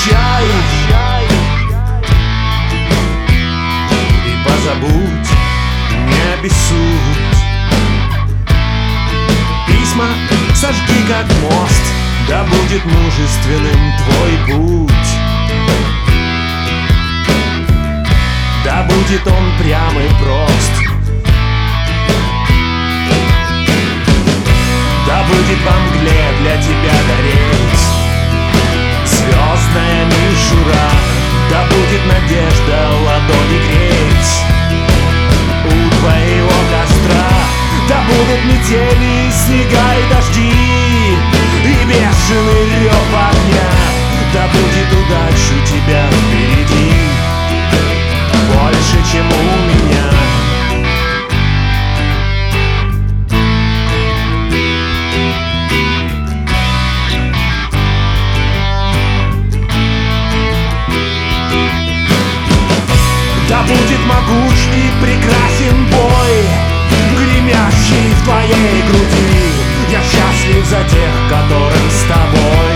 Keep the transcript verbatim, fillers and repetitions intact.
прощай и позабудь, не обессудь. Письма сожги как мост, да будет мужественным твой путь. Да будет он прям и прост. Да будет во мгле для тебя гореть звездная мишура. Да будет надежда ладони греть у твоего костра. Да будут метели, снега и дожди и бешеный рев огня. Да будет удача у тебя впереди больше, чем у меня. Да будет могуч и прекрасен бой, гремящий в твоей груди. Я счастлив за тех, которым с тобой